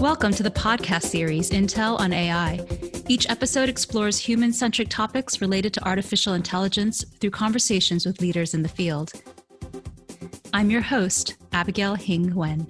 Welcome to the podcast series, Intel on AI. Each episode explores human-centric topics related to artificial intelligence through conversations with leaders in the field. I'm your host, Abigail Hing Nguyen.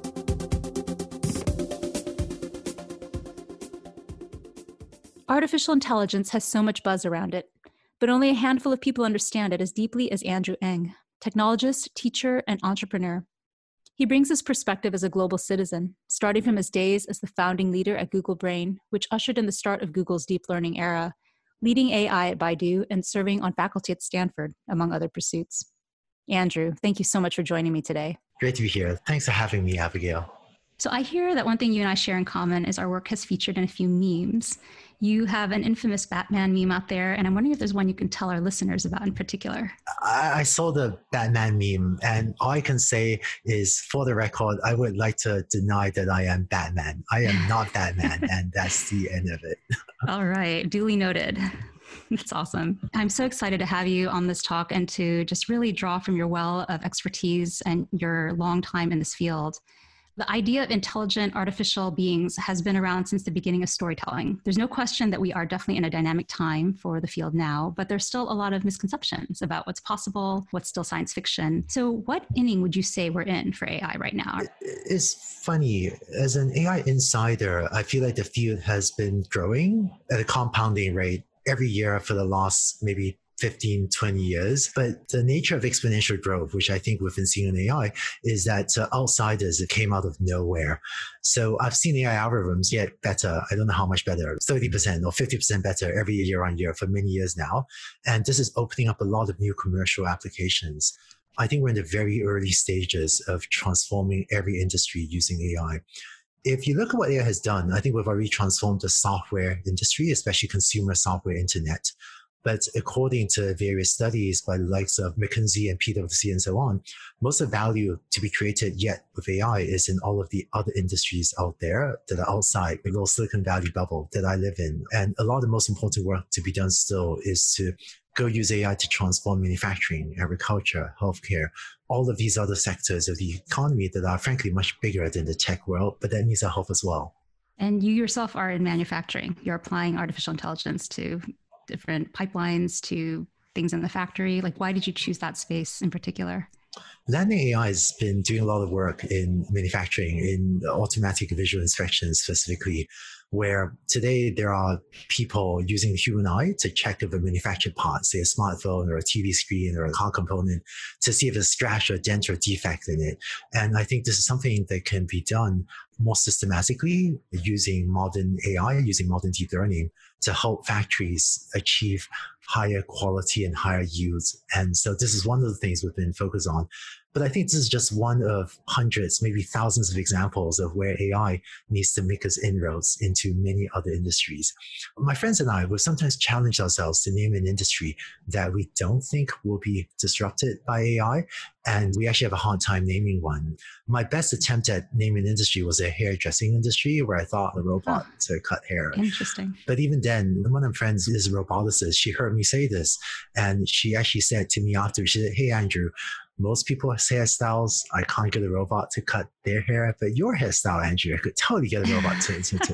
Artificial intelligence has so much buzz around it, but only a handful of people understand it as deeply as Andrew Ng, technologist, teacher, and entrepreneur. He brings his perspective as a global citizen, starting from his days as the founding leader at Google Brain, which ushered in the start of Google's deep learning era, leading AI at Baidu, and serving on faculty at Stanford, among other pursuits. Andrew, thank you so much for joining me today. Great to be here. Thanks for having me, Abigail. So I hear that one thing you and I share in common is our work has featured in a few memes. You have an infamous Batman meme out there, and I'm wondering if there's one you can tell our listeners about in particular. I saw the Batman meme, and all I can say is, for the record, I would like to deny that I am Batman. I am not Batman, and that's the end of it. All right, duly noted. That's awesome. I'm so excited to have you on this talk and to just really draw from your well of expertise and your long time in this field. The idea of intelligent artificial beings has been around since the beginning of storytelling. There's no question that we are definitely in a dynamic time for the field now, but there's still a lot of misconceptions about what's possible, what's still science fiction. So what inning would you say we're in for AI right now? It's funny. As an AI insider, I feel like the field has been growing at a compounding rate every year for the last maybe 15, 20 years. But the nature of exponential growth, which I think we've been seeing in AI, is that outsiders, it came out of nowhere. So I've seen AI algorithms get better. I don't know how much better, 30% or 50% better every year on year for many years now. And this is opening up a lot of new commercial applications. I think we're in the very early stages of transforming every industry using AI. If you look at what AI has done, I think we've already transformed the software industry, especially consumer software internet. But according to various studies by the likes of McKinsey and PwC and so on, most of the value to be created yet with AI is in all of the other industries out there that are outside the little Silicon Valley bubble that I live in. And a lot of the most important work to be done still is to go use AI to transform manufacturing, agriculture, healthcare, all of these other sectors of the economy that are frankly much bigger than the tech world, but that needs our help as well. And you yourself are in manufacturing. You're applying artificial intelligence to different pipelines, to things in the factory. Like, why did you choose that space in particular? Landing AI has been doing a lot of work in manufacturing, in automatic visual inspection specifically, where today there are people using the human eye to check if a manufactured part, say a smartphone or a TV screen or a car component, to see if there's a scratch or a dent or defect in it. And I think this is something that can be done more systematically using modern AI, using modern deep learning to help factories achieve higher quality and higher yields. And so this is one of the things we've been focused on. But I think this is just one of hundreds, maybe thousands of examples of where AI needs to make us inroads into many other industries. My friends and I will sometimes challenge ourselves to name an industry that we don't think will be disrupted by AI. And we actually have a hard time naming one. My best attempt at naming an industry was a hairdressing industry where I thought a robot to cut hair. Interesting. But even then, one of my friends is a roboticist. She heard me say this, and she actually said to me after, she said, "Hey, Andrew, most people's hairstyles, I can't get a robot to cut their hair, but your hairstyle, Andrew, I could totally get a robot to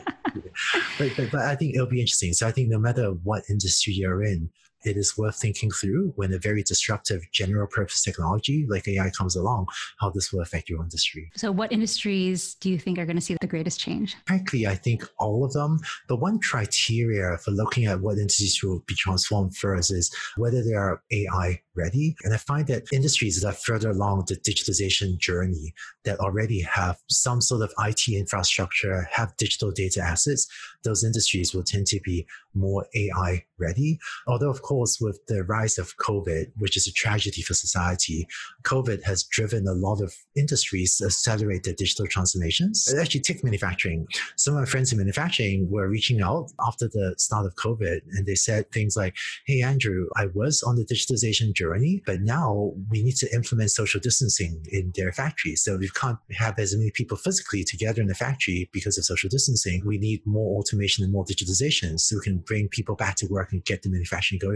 but I think it'll be interesting. So I think no matter what industry you're in, it is worth thinking through when a very disruptive general purpose technology like AI comes along, how this will affect your industry. So what industries do you think are going to see the greatest change? Frankly, I think all of them. But one criteria for looking at what industries will be transformed first is whether they are AI ready. And I find that industries that are further along the digitalization journey, that already have some sort of IT infrastructure, have digital data assets, those industries will tend to be more AI ready. Although, of course, with the rise of COVID, which is a tragedy for society, COVID has driven a lot of industries to accelerate their digital transformations. Actually, take manufacturing. Some of my friends in manufacturing were reaching out after the start of COVID, and they said things like, "Hey, Andrew, I was on the digitalization journey, but now we need to implement social distancing in their factories. So we can't have as many people physically together in the factory because of social distancing. We need more automation and more digitalization so we can bring people back to work and get the manufacturing going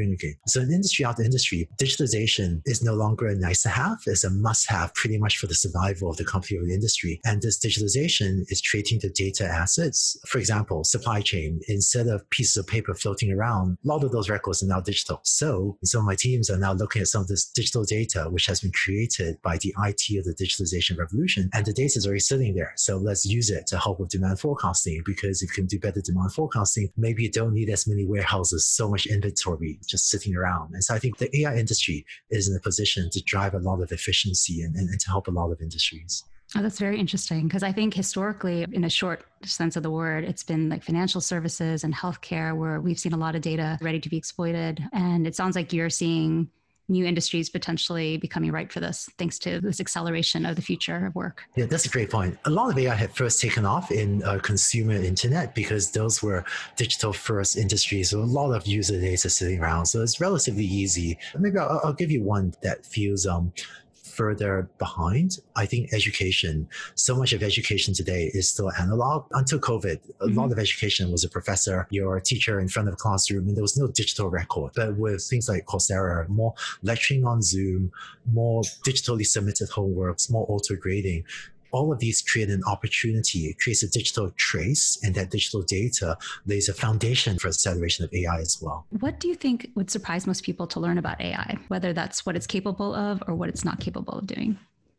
communicate. So in industry after industry, digitalization is no longer a nice to have, it's a must have pretty much for the survival of the company or the industry. And this digitalization is creating the data assets. For example, supply chain, instead of pieces of paper floating around, a lot of those records are now digital. So some of my teams are now looking at some of this digital data, which has been created by the IT of the digitalization revolution. And the data is already sitting there. So let's use it to help with demand forecasting, because if you can do better demand forecasting, maybe you don't need as many warehouses, so much inventory just sitting around. And so I think the AI industry is in a position to drive a lot of efficiency and to help a lot of industries. Oh, that's very interesting, because I think historically, in a short sense of the word, it's been like financial services and healthcare where we've seen a lot of data ready to be exploited. And it sounds like you're seeing new industries potentially becoming ripe for this, thanks to this acceleration of the future of work. Yeah, that's a great point. A lot of AI had first taken off in consumer internet because those were digital first industries. So a lot of user data sitting around. So it's relatively easy. Maybe I'll give you one that feels further behind. I think education, so much of education today is still analog. Until COVID, a lot of education was a professor, your teacher in front of a classroom, and there was no digital record. But with things like Coursera, more lecturing on Zoom, more digitally submitted homeworks, more auto grading, all of these create an opportunity. It creates a digital trace, and that digital data lays a foundation for acceleration of AI as well. What do you think would surprise most people to learn about AI, whether that's what it's capable of or what it's not capable of doing?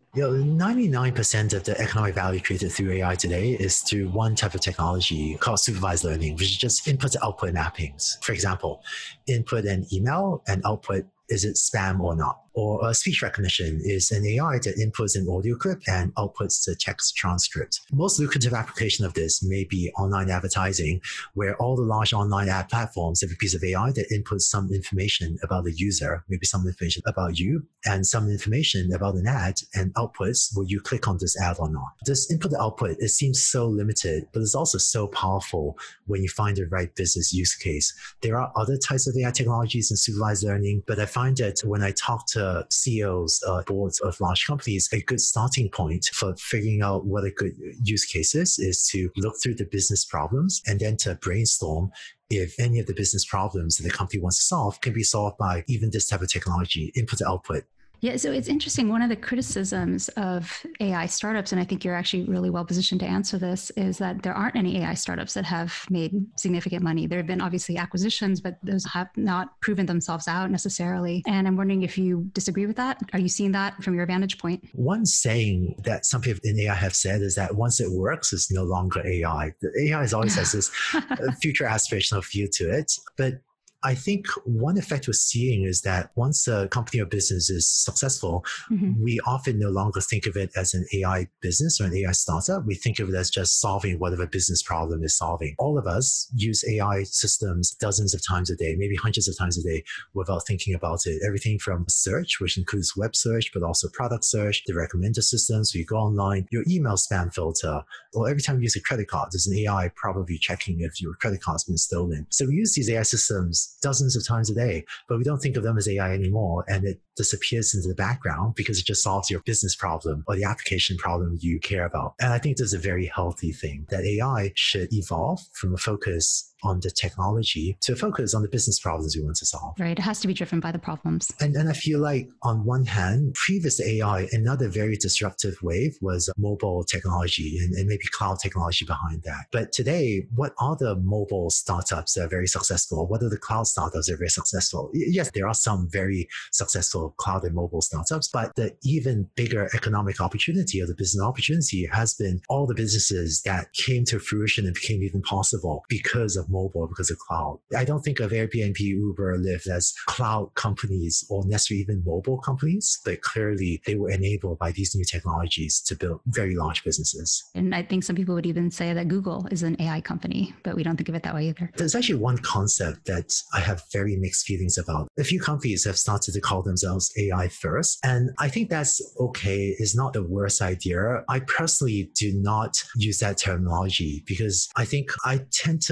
99% of the economic value created through AI today is through one type of technology called supervised learning, which is just input to output mappings. For example, input an email and output, is it spam or not? Or speech recognition is an AI that inputs an audio clip and outputs the text transcript. Most lucrative application of this may be online advertising, where all the large online ad platforms have a piece of AI that inputs some information about the user, maybe some information about you, and some information about an ad, and outputs will you click on this ad or not. This input to output, it seems so limited, but it's also so powerful when you find the right business use case. There are other types of AI technologies in supervised learning, but I find that when I talk to CEOs, boards of large companies, a good starting point for figuring out what a good use case is to look through the business problems and then to brainstorm if any of the business problems that the company wants to solve can be solved by even this type of technology, input to output. Yeah, so it's interesting. One of the criticisms of AI startups, and I think you're actually really well positioned to answer this, is that there aren't any AI startups that have made significant money. There have been obviously acquisitions, but those have not proven themselves out necessarily. And I'm wondering if you disagree with that. Are you seeing that from your vantage point? One saying that some people in AI have said is that once it works, it's no longer AI. The AI always has this future aspirational feel to it. But I think one effect we're seeing is that once a company or business is successful, we often no longer think of it as an AI business or an AI startup. We think of it as just solving whatever business problem is solving. All of us use AI systems dozens of times a day, maybe hundreds of times a day without thinking about it. Everything from search, which includes web search, but also product search, the recommender systems. So you go online, your email spam filter, or every time you use a credit card, there's an AI probably checking if your credit card's been stolen. So we use these AI systems dozens of times a day, but we don't think of them as AI anymore, and it disappears into the background because it just solves your business problem or the application problem you care about. And I think this is a very healthy thing, that AI should evolve from a focus on the technology to focus on the business problems we want to solve. Right. It has to be driven by the problems. And I feel like on one hand, previous to AI, another very disruptive wave was mobile technology and maybe cloud technology behind that. But today, what are the mobile startups that are very successful? What are the cloud startups that are very successful? Yes, there are some very successful cloud and mobile startups, but the even bigger economic opportunity or the business opportunity has been all the businesses that came to fruition and became even possible because of mobile, because of cloud. I don't think of Airbnb, Uber, Lyft as cloud companies or necessarily even mobile companies, but clearly they were enabled by these new technologies to build very large businesses. And I think some people would even say that Google is an AI company, but we don't think of it that way either. There's actually one concept that I have very mixed feelings about. A few companies have started to call themselves AI first, and I think that's okay. It's not the worst idea. I personally do not use that terminology because I think I tend to focus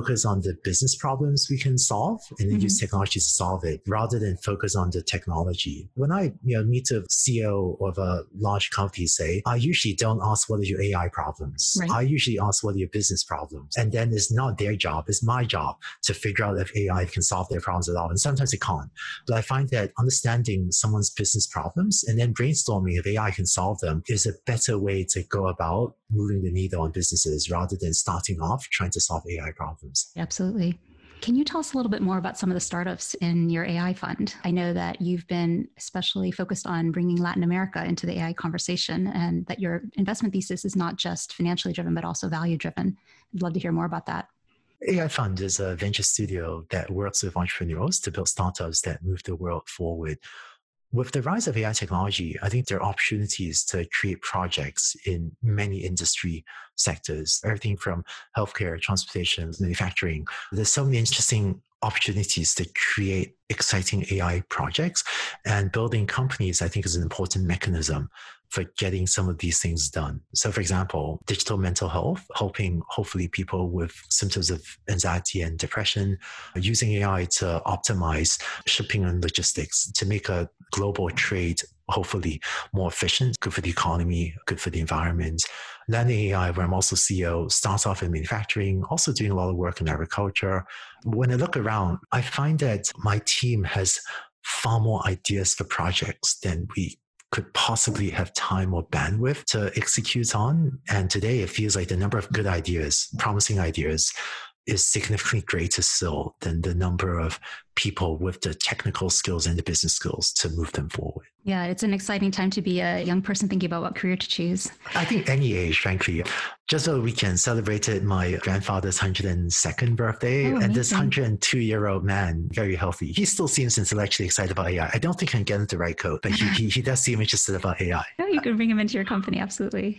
focus on the business problems we can solve and then use technology to solve it rather than focus on the technology. When I meet a CEO of a large company, say, I usually don't ask what are your AI problems. Right. I usually ask what are your business problems. And then it's not their job, it's my job to figure out if AI can solve their problems at all. And sometimes it can't. But I find that understanding someone's business problems and then brainstorming if AI can solve them is a better way to go about moving the needle on businesses rather than starting off trying to solve AI problems. Absolutely. Can you tell us a little bit more about some of the startups in your AI fund? I know that you've been especially focused on bringing Latin America into the AI conversation and that your investment thesis is not just financially driven, but also value driven. I'd love to hear more about that. AI Fund is a venture studio that works with entrepreneurs to build startups that move the world forward. With the rise of AI technology, I think there are opportunities to create projects in many industry sectors, everything from healthcare, transportation, manufacturing. There's so many interesting opportunities to create exciting AI projects, and building companies, I think, is an important mechanism for getting some of these things done. So for example, digital mental health, hopefully people with symptoms of anxiety and depression, using AI to optimize shipping and logistics to make a global trade hopefully more efficient, good for the economy, good for the environment. Landing AI, where I'm also CEO, starts off in manufacturing, also doing a lot of work in agriculture. When I look around, I find that my team has far more ideas for projects than we could possibly have time or bandwidth to execute on. And today it feels like the number of good ideas, promising ideas, is significantly greater still than the number of people with the technical skills and the business skills to move them forward. Yeah, it's an exciting time to be a young person thinking about what career to choose. I think any age, frankly. Just over the weekend, celebrated my grandfather's 102nd birthday. And this 102-year-old man, very healthy, he still seems intellectually excited about AI. I don't think I can get into the right code, but he does seem interested about AI. Oh, you can bring him into your company, absolutely.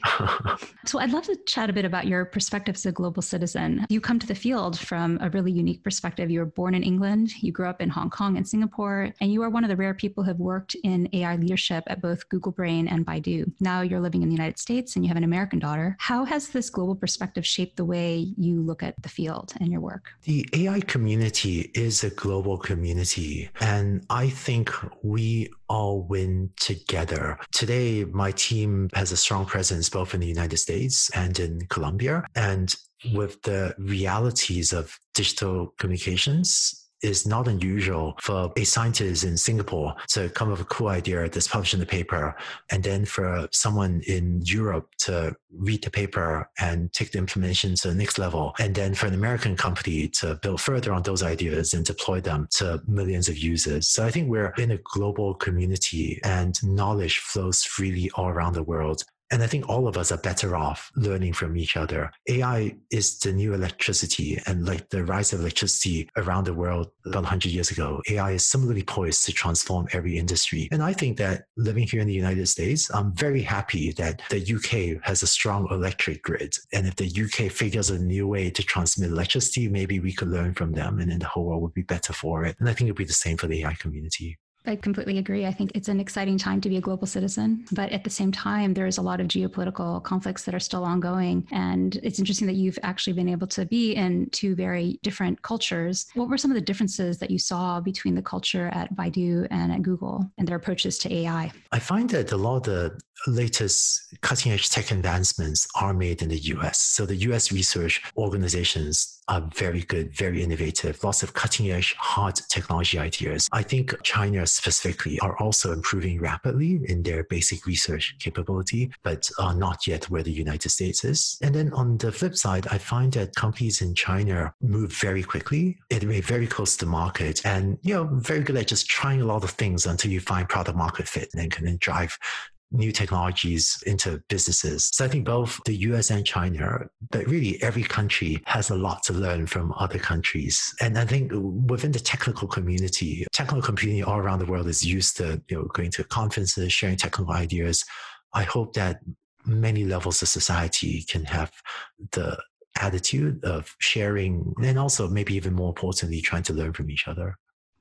So I'd love to chat a bit about your perspective as a global citizen. You come to the field from a really unique perspective. You were born in England, you grew up in Hong Kong and Singapore, and you are one of the rare people who have worked in AI leadership at both Google Brain and Baidu. Now you're living in the United States and you have an American daughter. How has this global perspective shaped the way you look at the field and your work? The AI community is a global community, and I think we all win together. Today, my team has a strong presence both in the United States and in Colombia. And with the realities of digital communications, it's not unusual for a scientist in Singapore to come up with a cool idea that's published in the paper, and then for someone in Europe to read the paper and take the implementation to the next level, and then for an American company to build further on those ideas and deploy them to millions of users. So I think we're in a global community and knowledge flows freely all around the world. And I think all of us are better off learning from each other. AI is the new electricity, and like the rise of electricity around the world about 100 years ago, AI is similarly poised to transform every industry. And I think that living here in the United States, I'm very happy that the UK has a strong electric grid. And if the UK figures a new way to transmit electricity, maybe we could learn from them, and then the whole world would be better for it. And I think it'd be the same for the AI community. I completely agree. I think it's an exciting time to be a global citizen, but at the same time, there's a lot of geopolitical conflicts that are still ongoing. And it's interesting that you've actually been able to be in two very different cultures. What were some of the differences that you saw between the culture at Baidu and at Google and their approaches to AI? I find that a lot of the latest cutting edge tech advancements are made in the US. So the US research organizations are very good, very innovative, lots of cutting edge hard technology ideas. I think China specifically are also improving rapidly in their basic research capability, but are not yet where the United States is. And then on the flip side, I find that companies in China move very quickly. It may very close to the market and, very good at just trying a lot of things until you find product market fit and then can then drive new technologies into businesses. So I think both the US and China, but really every country has a lot to learn from other countries. And I think within the technical community all around the world is used to going to conferences, sharing technical ideas. I hope that many levels of society can have the attitude of sharing and also maybe even more importantly, trying to learn from each other.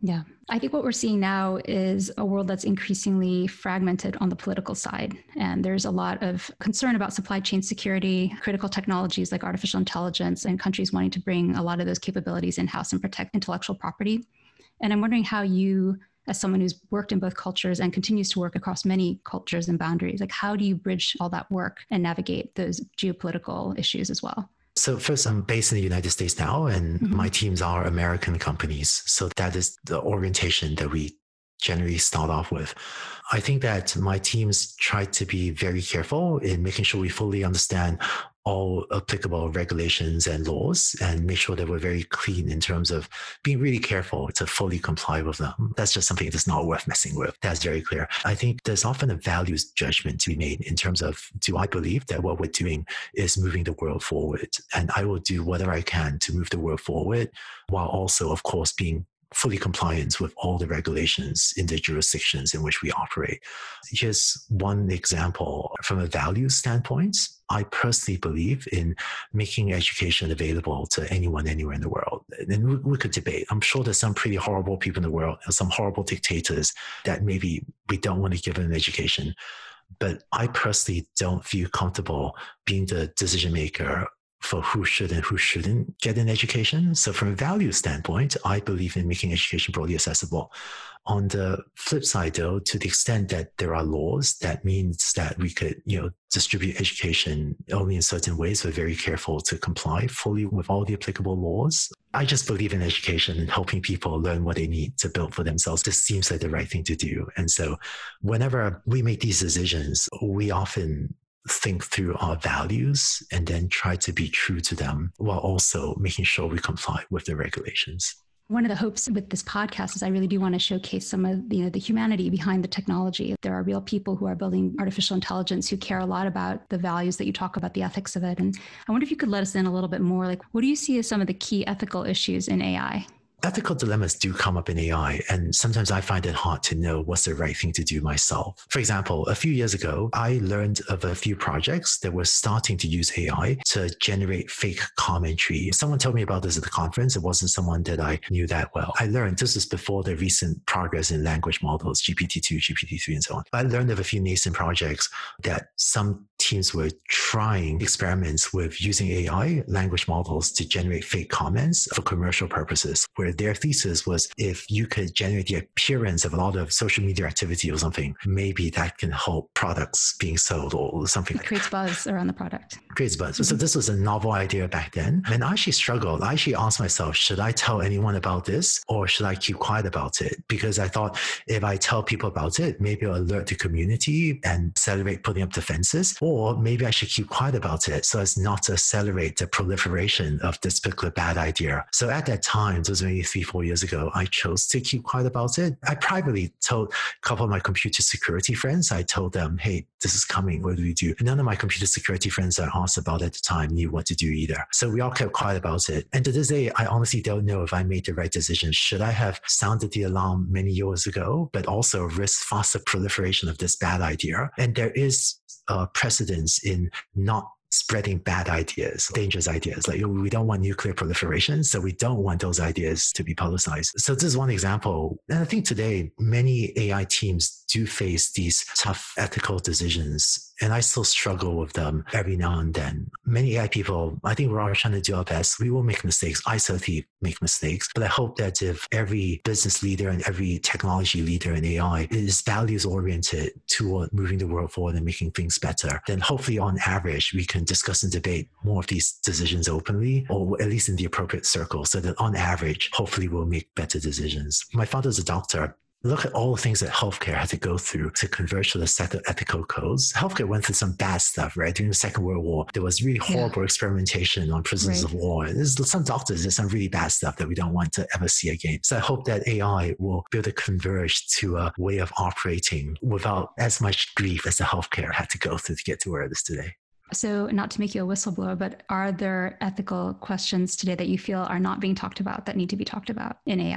Yeah. I think what we're seeing now is a world that's increasingly fragmented on the political side. And there's a lot of concern about supply chain security, critical technologies like artificial intelligence, and countries wanting to bring a lot of those capabilities in-house and protect intellectual property. And I'm wondering how you, as someone who's worked in both cultures and continues to work across many cultures and boundaries, like how do you bridge all that work and navigate those geopolitical issues as well? So first, I'm based in the United States now, and my teams are American companies. So that is the orientation that we generally start off with. I think that my teams try to be very careful in making sure we fully understand all applicable regulations and laws and make sure that we're very clean in terms of being really careful to fully comply with them. That's just something that's not worth messing with. That's very clear. I think there's often a values judgment to be made in terms of, do I believe that what we're doing is moving the world forward? And I will do whatever I can to move the world forward while also, of course, being fully compliant with all the regulations in the jurisdictions in which we operate. Here's one example from a values standpoint. I personally believe in making education available to anyone, anywhere in the world. And we could debate. I'm sure there's some pretty horrible people in the world, some horrible dictators that maybe we don't want to give them an education. But I personally don't feel comfortable being the decision maker for who should and who shouldn't get an education. So from a value standpoint, I believe in making education broadly accessible. On the flip side, though, to the extent that there are laws, that means that we could, distribute education only in certain ways. We're very careful to comply fully with all the applicable laws. I just believe in education and helping people learn what they need to build for themselves. This seems like the right thing to do. And so whenever we make these decisions, we often think through our values and then try to be true to them while also making sure we comply with the regulations. One of the hopes with this podcast is I really do want to showcase some of the humanity behind the technology. There are real people who are building artificial intelligence who care a lot about the values that you talk about, the ethics of it. And I wonder if you could let us in a little bit more, like what do you see as some of the key ethical issues in AI? Ethical dilemmas do come up in AI, and sometimes I find it hard to know what's the right thing to do myself. For example, a few years ago, I learned of a few projects that were starting to use AI to generate fake commentary. Someone told me about this at the conference. It wasn't someone that I knew that well. I learned this is before the recent progress in language models, GPT-2, GPT-3, and so on. I learned of a few nascent projects that some teams were trying experiments with using AI language models to generate fake comments for commercial purposes, where their thesis was if you could generate the appearance of a lot of social media activity or something, maybe that can help products being sold or something like that. Creates buzz around the product. Creates buzz. Mm-hmm. So this was a novel idea back then. And I actually struggled. I actually asked myself, should I tell anyone about this or should I keep quiet about it? Because I thought if I tell people about it, maybe it'll alert the community and accelerate putting up defenses, or maybe I should keep quiet about it so as not to accelerate the proliferation of this particular bad idea. So at that time, it was maybe 3-4 years ago, I chose to keep quiet about it. I privately told a couple of my computer security friends, I told them, hey, this is coming. What do we do? And none of my computer security friends that I asked about at the time knew what to do either. So we all kept quiet about it. And to this day, I honestly don't know if I made the right decision. Should I have sounded the alarm many years ago, but also risk faster proliferation of this bad idea? And there is precedence in not spreading bad ideas, dangerous ideas. Like we don't want nuclear proliferation, so we don't want those ideas to be publicized. So this is one example. And I think today, many AI teams do face these tough ethical decisions. And I still struggle with them every now and then. Many AI people, I think we're all trying to do our best. We will make mistakes. I certainly make mistakes. But I hope that if every business leader and every technology leader in AI is values oriented toward moving the world forward and making things better, then hopefully on average, we can discuss and debate more of these decisions openly, or at least in the appropriate circle, so that on average, hopefully we'll make better decisions. My father's a doctor. Look at all the things that healthcare had to go through to converge to the set of ethical codes. Healthcare went through some bad stuff, right? During the Second World War, there was really horrible experimentation on prisoners of war. And there's some doctors, there's some really bad stuff that we don't want to ever see again. So I hope that AI will be able to converge to a way of operating without as much grief as the healthcare had to go through to get to where it is today. So not to make you a whistleblower, but are there ethical questions today that you feel are not being talked about that need to be talked about in AI?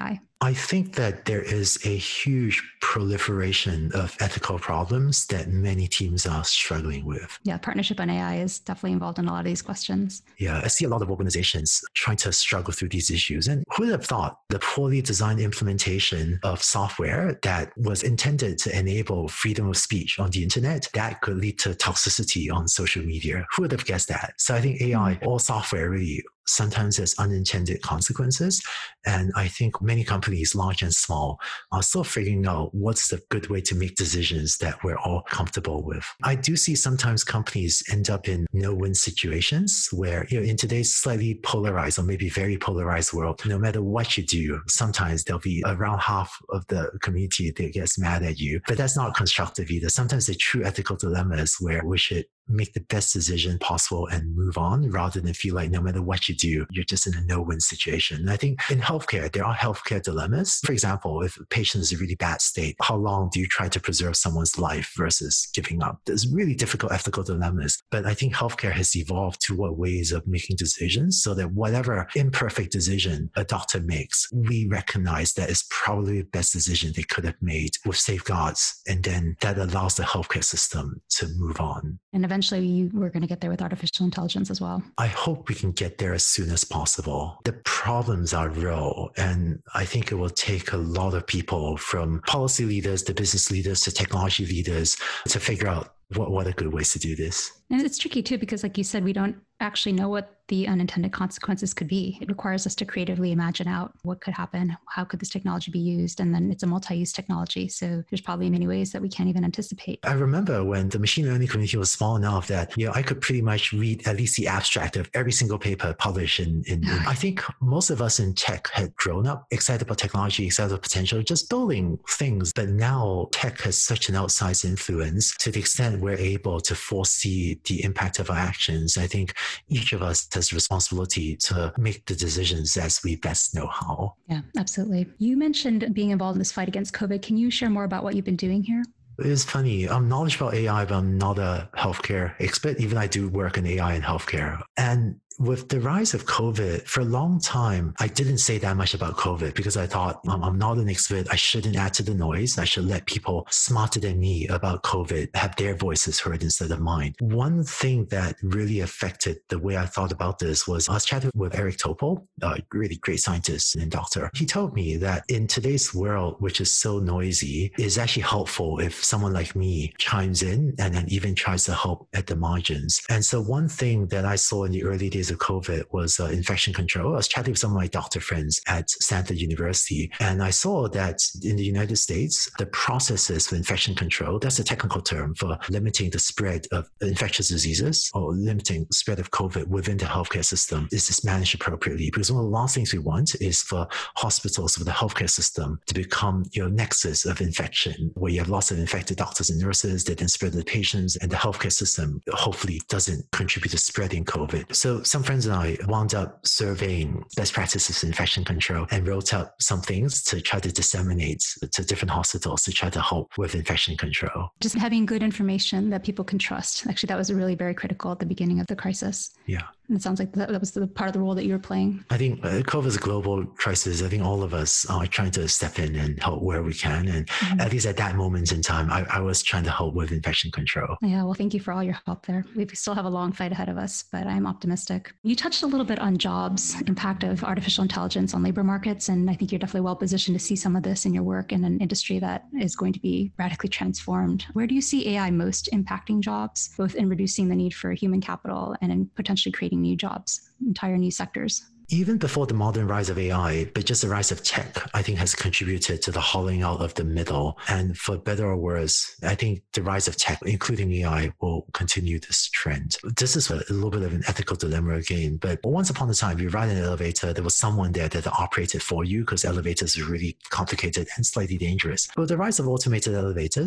I think that there is a huge proliferation of ethical problems that many teams are struggling with. Yeah, partnership on AI is definitely involved in a lot of these questions. Yeah, I see a lot of organizations trying to struggle through these issues. And who would have thought the poorly designed implementation of software that was intended to enable freedom of speech on the internet, that could lead to toxicity on social media? Who would have guessed that? So I think AI or software really sometimes has unintended consequences. And I think many companies, large and small, are still figuring out what's the good way to make decisions that we're all comfortable with. I do see sometimes companies end up in no-win situations where, in today's slightly polarized or maybe very polarized world, no matter what you do, sometimes there'll be around half of the community that gets mad at you. But that's not constructive either. Sometimes the true ethical dilemma is where we should make the best decision possible and move on rather than feel like no matter what you do, you're just in a no-win situation. And I think in healthcare, there are healthcare dilemmas. For example, if a patient is in a really bad state, how long do you try to preserve someone's life versus giving up? There's really difficult ethical dilemmas. But I think healthcare has evolved toward ways of making decisions so that whatever imperfect decision a doctor makes, we recognize that it's probably the best decision they could have made with safeguards. And then that allows the healthcare system to move on. And eventually we're going to get there with artificial intelligence as well. I hope we can get there as soon as possible. The problems are real, and I think it will take a lot of people, from policy leaders to business leaders to technology leaders, to figure out what are good ways to do this. And it's tricky too, because like you said, we don't actually know what the unintended consequences could be. It requires us to creatively imagine out what could happen. How could this technology be used? And then it's a multi-use technology. So there's probably many ways that we can't even anticipate. I remember when the machine learning community was small enough that, I could pretty much read at least the abstract of every single paper published in I think most of us in tech had grown up excited about technology, excited about potential, just building things. But now tech has such an outsized influence to the extent we're able to foresee the impact of our actions. I think each of us has a responsibility to make the decisions as we best know how. Yeah, absolutely. You mentioned being involved in this fight against COVID. Can you share more about what you've been doing here? It's funny. I'm knowledgeable about AI, but I'm not a healthcare expert. Even I do work in AI and healthcare. And with the rise of COVID, for a long time, I didn't say that much about COVID because I thought I'm not an expert. I shouldn't add to the noise. I should let people smarter than me about COVID have their voices heard instead of mine. One thing that really affected the way I thought about this was I was chatting with Eric Topol, a really great scientist and doctor. He told me that in today's world, which is so noisy, it's actually helpful if someone like me chimes in and then even tries to help at the margins. And so one thing that I saw in the early days of COVID was infection control. I was chatting with some of my doctor friends at Stanford University, and I saw that in the United States, the processes for infection control, that's a technical term for limiting the spread of infectious diseases or limiting the spread of COVID within the healthcare system, is just managed appropriately. Because one of the last things we want is for hospitals, for the healthcare system to become your nexus of infection, where you have lots of infected doctors and nurses that then spread to the patients, and the healthcare system hopefully doesn't contribute to spreading COVID. So some friends and I wound up surveying best practices in infection control and wrote out some things to try to disseminate to different hospitals to try to help with infection control. Just having good information that people can trust. Actually, that was really very critical at the beginning of the crisis. Yeah. And it sounds like that was the part of the role that you were playing. I think COVID is a global crisis. I think all of us are trying to step in and help where we can. And at least at that moment in time, I was trying to help with infection control. Yeah, well, thank you for all your help there. We still have a long fight ahead of us, but I'm optimistic. You touched a little bit on jobs, impact of artificial intelligence on labor markets. And I think you're definitely well positioned to see some of this in your work in an industry that is going to be radically transformed. Where do you see AI most impacting jobs, both in reducing the need for human capital and in potentially creating new jobs, entire new sectors? Even before the modern rise of AI, but just the rise of tech, I think has contributed to the hollowing out of the middle. And for better or worse, I think the rise of tech, including AI, will continue this trend. This is a little bit of an ethical dilemma again, but once upon a time, you ride in an elevator, there was someone there that operated for you because elevators are really complicated and slightly dangerous. But with the rise of automated elevators,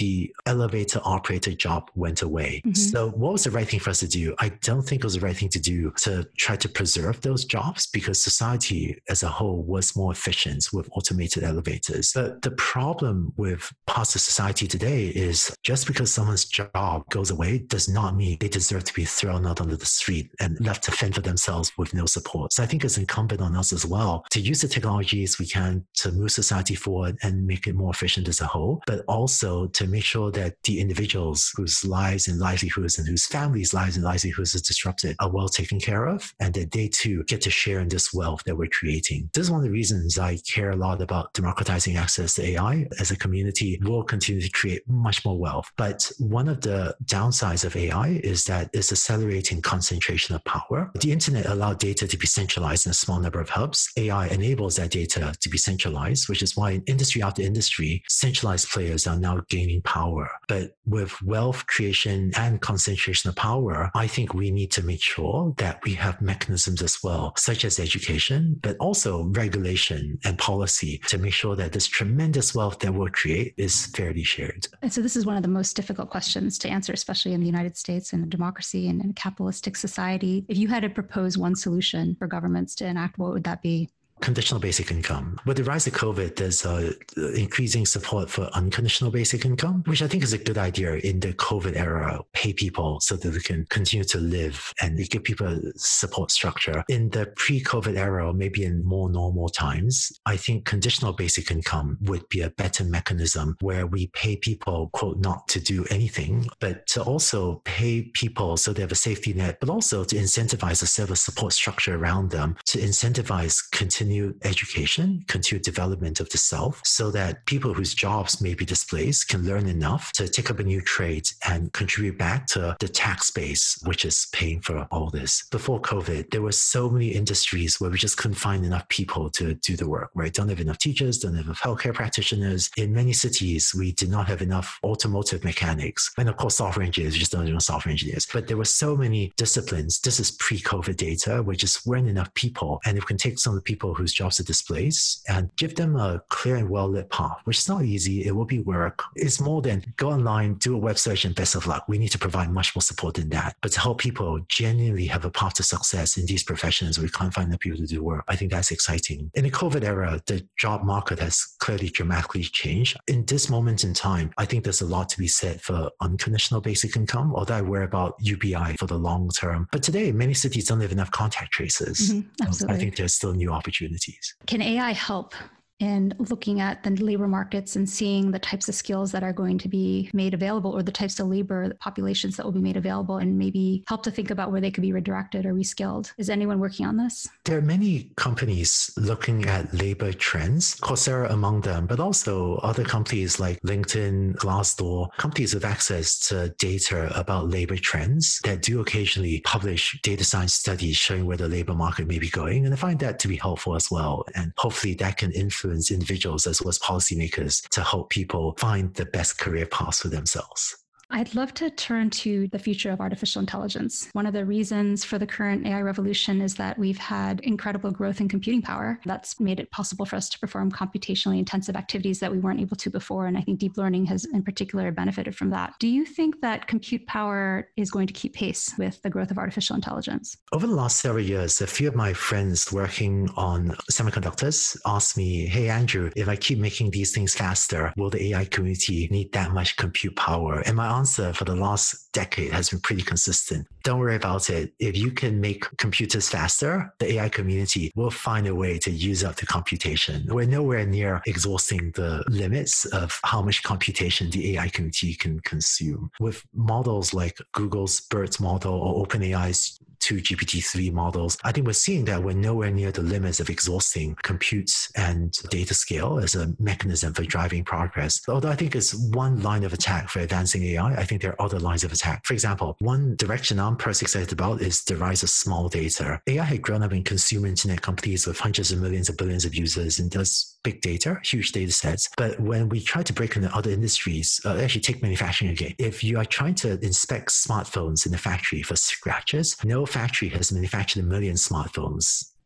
the elevator operator job went away. So what was the right thing for us to do? I don't think it was the right thing to do to try to preserve those jobs, because society as a whole was more efficient with automated elevators. But the problem with parts of society today is just because someone's job goes away does not mean they deserve to be thrown out onto the street and left to fend for themselves with no support. So I think it's incumbent on us as well to use the technologies we can to move society forward and make it more efficient as a whole, but also to make sure that the individuals whose lives and livelihoods and whose families' lives and livelihoods is disrupted are well taken care of, and that they too get to share in this wealth that we're creating. This is one of the reasons I care a lot about democratizing access to AI. As a community, we'll continue to create much more wealth. But one of the downsides of AI is that it's accelerating concentration of power. The internet allowed data to be centralized in a small number of hubs. AI enables that data to be centralized, which is why in industry after industry, centralized players are now gaining power. But with wealth creation and concentration of power, I think we need to make sure that we have mechanisms as well, such as education, but also regulation and policy to make sure that this tremendous wealth that we'll create is fairly shared. And so this is one of the most difficult questions to answer, especially in the United States and a democracy and in a capitalistic society. If you had to propose one solution for governments to enact, what would that be? Conditional basic income. With the rise of COVID, there's increasing support for unconditional basic income, which I think is a good idea in the COVID era. Pay people so that they can continue to live and give people a support structure. In the pre-COVID era, maybe in more normal times, I think conditional basic income would be a better mechanism where we pay people, quote, not to do anything, but to also pay people so they have a safety net, but also to incentivize a set of support structure around them to incentivize continued education, continued development of the self, so that people whose jobs may be displaced can learn enough to take up a new trade and contribute back to the tax base, which is paying for all this. Before COVID, there were so many industries where we just couldn't find enough people to do the work, right? Don't have enough teachers, don't have enough healthcare practitioners. In many cities, we did not have enough automotive mechanics. And of course, software engineers, we just don't have enough software engineers. But there were so many disciplines. This is pre-COVID data, where just weren't enough people. And if we can take some of the people whose jobs are displaced and give them a clear and well-lit path, which is not easy. It will be work. It's more than go online, do a web search, and best of luck. We need to provide much more support than that. But to help people genuinely have a path to success in these professions where we can't find the people to do work, I think that's exciting. In the COVID era, the job market has clearly dramatically changed. In this moment in time, I think there's a lot to be said for unconditional basic income, although I worry about UBI for the long term. But today, many cities don't have enough contact traces. Absolutely. I think there's still new opportunities. Can AI help in looking at the labor markets and seeing the types of skills that are going to be made available, or the types of labor populations that will be made available, and maybe help to think about where they could be redirected or reskilled? Is anyone working on this? There are many companies looking at labor trends, Coursera among them, but also other companies like LinkedIn, Glassdoor, companies with access to data about labor trends that do occasionally publish data science studies showing where the labor market may be going. And I find that to be helpful as well. And hopefully that can influence individuals as well as policymakers to help people find the best career paths for themselves. I'd love to turn to the future of artificial intelligence. One of the reasons for the current AI revolution is that we've had incredible growth in computing power. That's made it possible for us to perform computationally intensive activities that we weren't able to before. And I think deep learning has in particular benefited from that. Do you think that compute power is going to keep pace with the growth of artificial intelligence? Over the last several years, a few of my friends working on semiconductors asked me, hey, Andrew, if I keep making these things faster, will the AI community need that much compute power? And my answer for the last decade has been pretty consistent. Don't worry about it. If you can make computers faster, the AI community will find a way to use up the computation. We're nowhere near exhausting the limits of how much computation the AI community can consume. With models like Google's BERT model or OpenAI's two GPT-3 models, I think we're seeing that we're nowhere near the limits of exhausting compute and data scale as a mechanism for driving progress. Although I think it's one line of attack for advancing AI, I think there are other lines of attack. For example, one direction I'm personally excited about is the rise of small data. AI had grown up in consumer internet companies with hundreds of millions of billions of users and does big data, huge data sets. But when we try to break into other industries, actually take manufacturing again, if you are trying to inspect smartphones in a factory for scratches, no factory has manufactured a million smartphones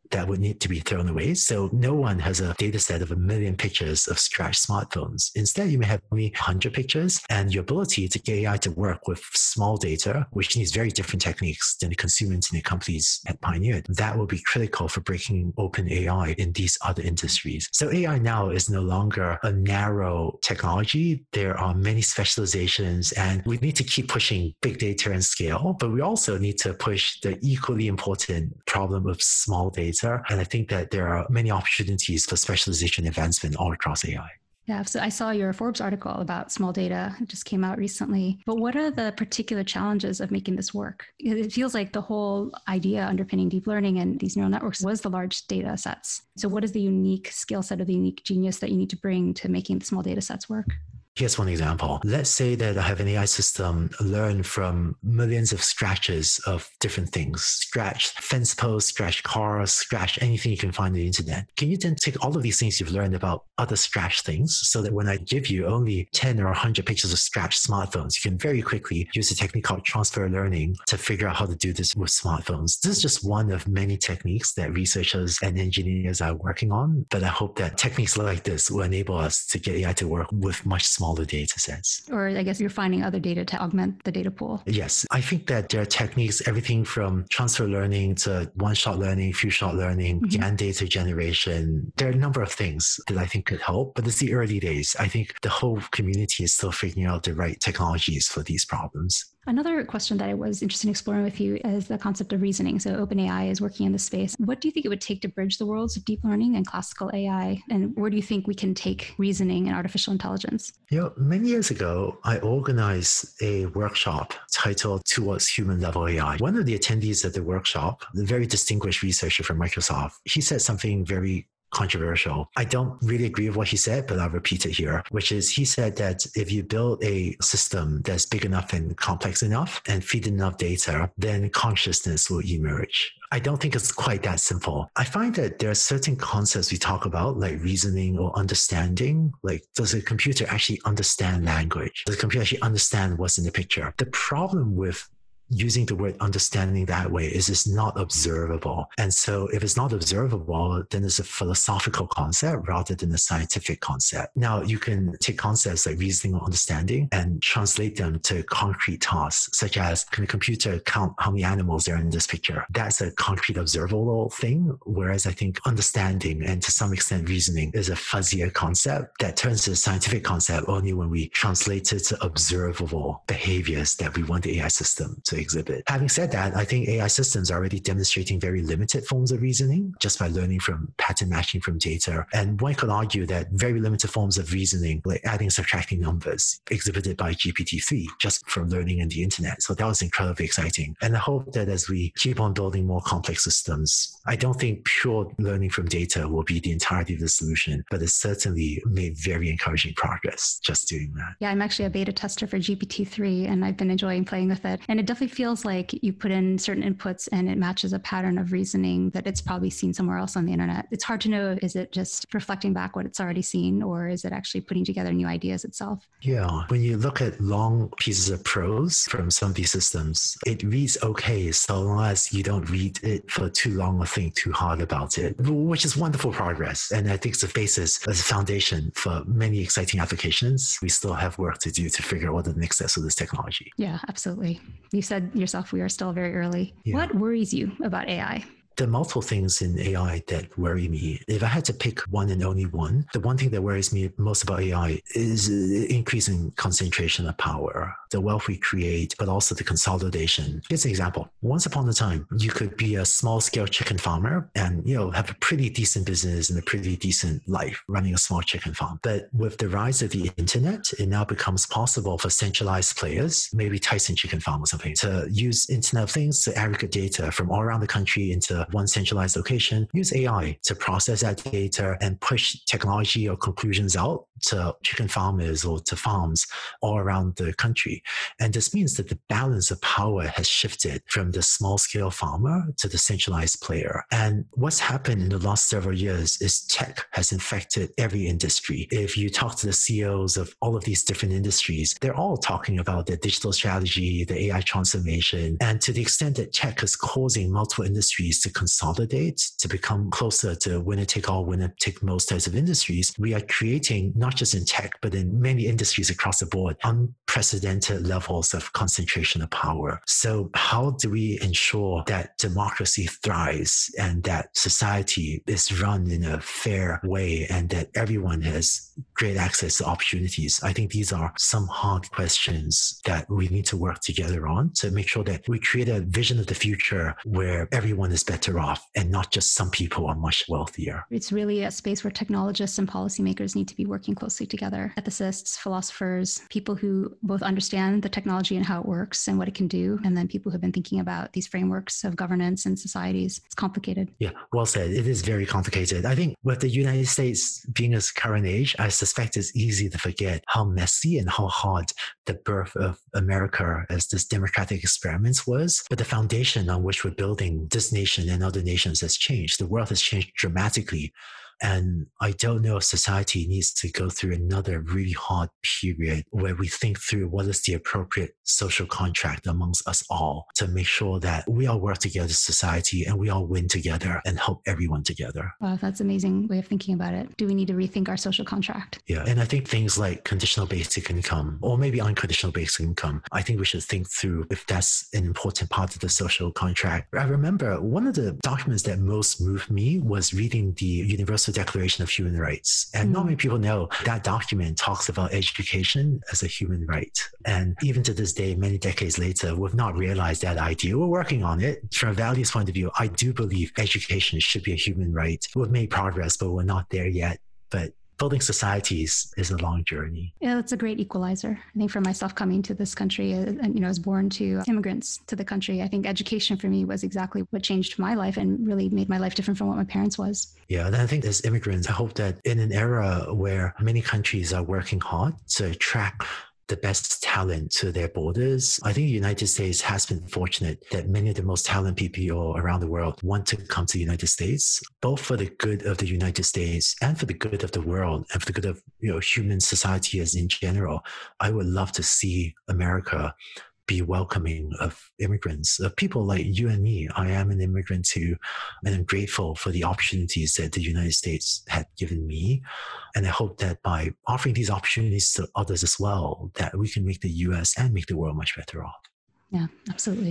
that would need to be thrown away. So no one has a data set of 1 million pictures of scratched smartphones. Instead, you may have only 100 pictures, and your ability to get AI to work with small data, which needs very different techniques than the consumer internet companies had pioneered, that will be critical for breaking open AI in these other industries. So AI now is no longer a narrow technology. There are many specializations, and we need to keep pushing big data and scale, but we also need to push the equally important problem of small data. And I think that there are many opportunities for specialization and advancement all across AI. Yeah, so I saw your Forbes article about small data. It just came out recently. But what are the particular challenges of making this work? It feels like the whole idea underpinning deep learning and these neural networks was the large data sets. So what is the unique skill set or the unique genius that you need to bring to making the small data sets work? Here's one example. Let's say that I have an AI system learn from millions of scratches of different things. Scratched fence posts, scratched cars, scratched anything you can find on the internet. Can you then take all of these things you've learned about other scratched things so that when I give you only 10 or 100 pictures of scratched smartphones, you can very quickly use a technique called transfer learning to figure out how to do this with smartphones. This is just one of many techniques that researchers and engineers are working on, but I hope that techniques like this will enable us to get AI to work with much smaller data sets. Or I guess you're finding other data to augment the data pool. Yes. I think that there are techniques, everything from transfer learning to one-shot learning, few-shot learning, GAN data generation. There are a number of things that I think could help, but it's the early days. I think the whole community is still figuring out the right technologies for these problems. Another question that I was interested in exploring with you is the concept of reasoning. So OpenAI is working in this space. What do you think it would take to bridge the worlds of deep learning and classical AI? And where do you think we can take reasoning and artificial intelligence? Many years ago, I organized a workshop titled Towards Human Level AI. One of the attendees at the workshop, the very distinguished researcher from Microsoft, he said something very controversial. I don't really agree with what he said, but I'll repeat it here, which is he said that if you build a system that's big enough and complex enough and feed enough data, then consciousness will emerge. I don't think it's quite that simple. I find that there are certain concepts we talk about, like reasoning or understanding. Like, does a computer actually understand language? Does a computer actually understand what's in the picture? The problem with using the word understanding that way is it's not observable. And so if it's not observable, then it's a philosophical concept rather than a scientific concept. Now, you can take concepts like reasoning or understanding and translate them to concrete tasks, such as, can a computer count how many animals there are in this picture? That's a concrete observable thing. Whereas I think understanding and to some extent reasoning is a fuzzier concept that turns to a scientific concept only when we translate it to observable behaviors that we want the AI system to exhibit. Having said that, I think AI systems are already demonstrating very limited forms of reasoning just by learning from pattern matching from data. And one could argue that very limited forms of reasoning, like adding and subtracting numbers, exhibited by GPT-3 just from learning in the internet. So that was incredibly exciting. And I hope that as we keep on building more complex systems, I don't think pure learning from data will be the entirety of the solution, but it certainly made very encouraging progress just doing that. Yeah, I'm actually a beta tester for GPT-3 and I've been enjoying playing with it. And it definitely feels like you put in certain inputs and it matches a pattern of reasoning that it's probably seen somewhere else on the internet. It's hard to know, is it just reflecting back what it's already seen, or is it actually putting together new ideas itself? Yeah. When you look at long pieces of prose from some of these systems, it reads okay so long as you don't read it for too long or think too hard about it, which is wonderful progress. And I think it's a basis as a foundation for many exciting applications. We still have work to do to figure out what the next steps of this technology. Yeah, absolutely. You said yourself, we are still very early. Yeah. What worries you about AI? There are multiple things in AI that worry me. If I had to pick one and only one, the one thing that worries me most about AI is increasing concentration of power, the wealth we create, but also the consolidation. Here's an example. Once upon a time, you could be a small-scale chicken farmer and, have a pretty decent business and a pretty decent life running a small chicken farm. But with the rise of the internet, it now becomes possible for centralized players, maybe Tyson Chicken Farm or something, to use Internet of Things to aggregate data from all around the country into one centralized location, use AI to process that data and push technology or conclusions out to chicken farmers or to farms all around the country. And this means that the balance of power has shifted from the small scale farmer to the centralized player. And what's happened in the last several years is tech has infected every industry. If you talk to the CEOs of all of these different industries, they're all talking about their digital strategy, the AI transformation. And to the extent that tech is causing multiple industries to consolidate, to become closer to winner take all, winner take most types of industries, we are creating, not just in tech, but in many industries across the board, unprecedented levels of concentration of power. So how do we ensure that democracy thrives and that society is run in a fair way and that everyone has great access to opportunities? I think these are some hard questions that we need to work together on to make sure that we create a vision of the future where everyone is better off and not just some people are much wealthier. It's really a space where technologists and policymakers need to be working closely together. Ethicists, philosophers, people who both understand the technology and how it works and what it can do, and then people who've been thinking about these frameworks of governance and societies. It's complicated. Yeah, well said. It is very complicated. I think with the United States being its current age, I suspect it's easy to forget how messy and how hard the birth of America as this democratic experiment was. But the foundation on which we're building this nation and other nations has changed. The world has changed dramatically. And I don't know if society needs to go through another really hard period where we think through what is the appropriate social contract amongst us all to make sure that we all work together as society and we all win together and help everyone together. Wow, that's an amazing way of thinking about it. Do we need to rethink our social contract? Yeah, and I think things like conditional basic income or maybe unconditional basic income, I think we should think through if that's an important part of the social contract. I remember one of the documents that most moved me was reading the Universal Declaration of Human Rights. And not many people know that document talks about education as a human right. And even to this day, many decades later, we've not realized that idea. We're working on it. From a values point of view, I do believe education should be a human right. We've made progress, but we're not there yet. But building societies is a long journey. Yeah, that's a great equalizer. I think for myself coming to this country, and I was born to immigrants to the country. I think education for me was exactly what changed my life and really made my life different from what my parents was. Yeah, and I think as immigrants, I hope that in an era where many countries are working hard to attract the best talent to their borders. I think the United States has been fortunate that many of the most talented people around the world want to come to the United States, both for the good of the United States and for the good of the world and for the good of human society as in general. I would love to see America be welcoming of immigrants, of people like you and me. I am an immigrant too, and I'm grateful for the opportunities that the United States had given me. And I hope that by offering these opportunities to others as well, that we can make the US and make the world much better off. Yeah, absolutely.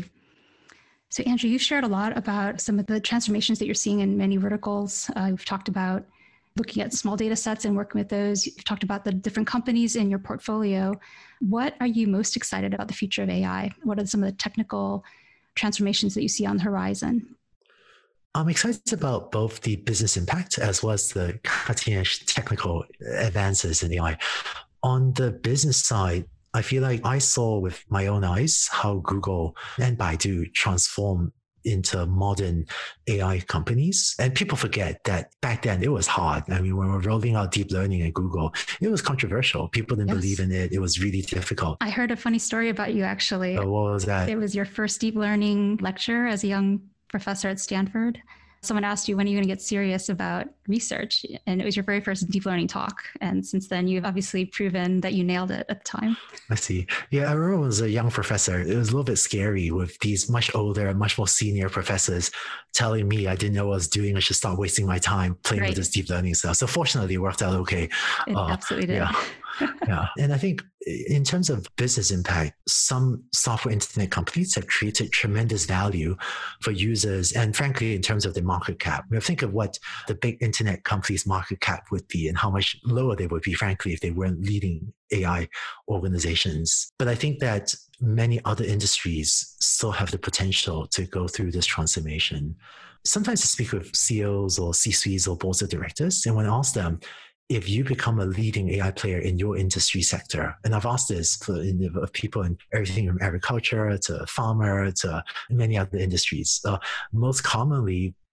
So Andrew, you've shared a lot about some of the transformations that you're seeing in many verticals. We've talked about looking at small data sets and working with those. You've talked about the different companies in your portfolio. What are you most excited about the future of AI? What are some of the technical transformations that you see on the horizon? I'm excited about both the business impact as well as the cutting edge technical advances in AI. On the business side, I feel like I saw with my own eyes how Google and Baidu transform into modern AI companies. And people forget that back then it was hard. I mean, when we're rolling out deep learning at Google, it was controversial. People didn't believe in it. It was really difficult. I heard a funny story about you, actually. Oh, what was that? It was your first deep learning lecture as a young professor at Stanford. Someone asked you, when are you going to get serious about research? And it was your very first deep learning talk. And since then, you've obviously proven that you nailed it at the time. I see. Yeah, I remember as a young professor, it was a little bit scary with these much older, much more senior professors telling me I didn't know what I was doing. I should stop wasting my time playing with this deep learning stuff. So fortunately, it worked out okay. It absolutely did. Yeah. Yeah. And I think in terms of business impact, some software internet companies have created tremendous value for users. And frankly, in terms of the market cap, think of what the big internet companies' market cap would be and how much lower they would be, frankly, if they weren't leading AI organizations. But I think that many other industries still have the potential to go through this transformation. Sometimes I speak with CEOs or C-suites or boards of directors, and when I ask them, if you become a leading AI player in your industry sector, and I've asked this of people in everything from agriculture to farmer to many other industries, most commonly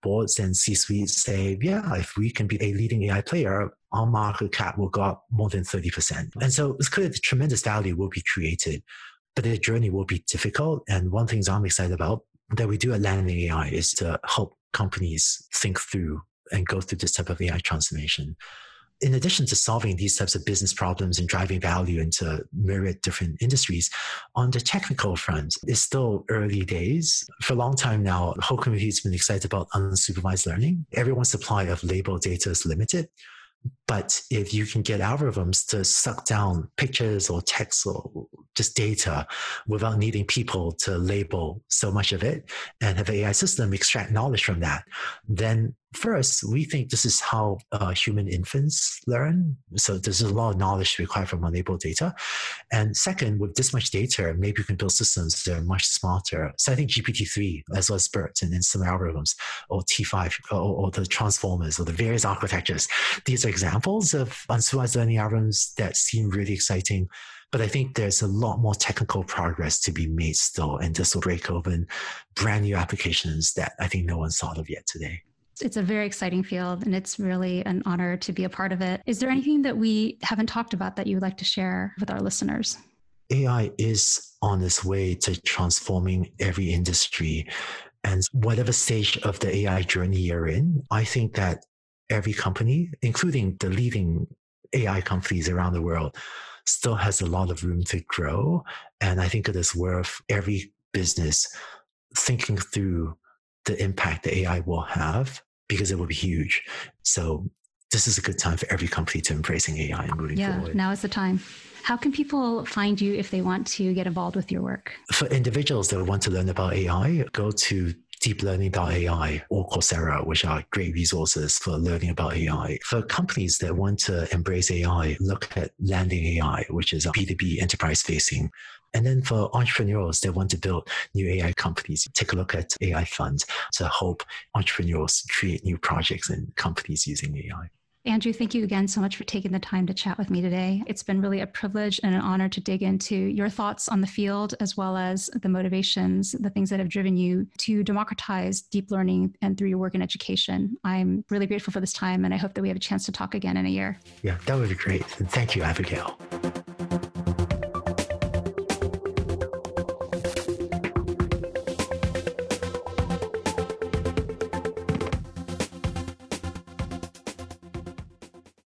boards and C-suites say, yeah, if we can be a leading AI player, our market cap will go up more than 30%. And so it's clear that tremendous value will be created, but the journey will be difficult. And one thing I'm excited about that we do at Landing AI is to help companies think through and go through this type of AI transformation. In addition to solving these types of business problems and driving value into myriad different industries, on the technical front, it's still early days. For a long time now, the whole community has been excited about unsupervised learning. Everyone's supply of label data is limited. But if you can get algorithms to suck down pictures or text or just data without needing people to label so much of it and have an AI system extract knowledge from that, then first, we think this is how human infants learn. So there's a lot of knowledge required from unlabeled data. And second, with this much data, maybe you can build systems that are much smarter. So I think GPT-3, as well as BERT and some algorithms, or T5, or the transformers, or the various architectures, these are examples of unsupervised learning algorithms that seem really exciting. But I think there's a lot more technical progress to be made still, and this will break open brand new applications that I think no one's thought of yet today. It's a very exciting field, and it's really an honor to be a part of it. Is there anything that we haven't talked about that you would like to share with our listeners? AI is on its way to transforming every industry. And whatever stage of the AI journey you're in, I think that every company, including the leading AI companies around the world, still has a lot of room to grow. And I think it is worth every business thinking through the impact the AI will have, because it will be huge. So this is a good time for every company to embracing AI and moving forward. Yeah, now is the time. How can people find you if they want to get involved with your work? For individuals that want to learn about AI, go to deeplearning.ai or Coursera, which are great resources for learning about AI. For companies that want to embrace AI, look at Landing AI, which is a B2B enterprise facing. And then for entrepreneurs that want to build new AI companies, take a look at AI Fund to help entrepreneurs create new projects and companies using AI. Andrew, thank you again so much for taking the time to chat with me today. It's been really a privilege and an honor to dig into your thoughts on the field, as well as the motivations, the things that have driven you to democratize deep learning and through your work in education. I'm really grateful for this time, and I hope that we have a chance to talk again in a year. Yeah, that would be great. And thank you, Abigail.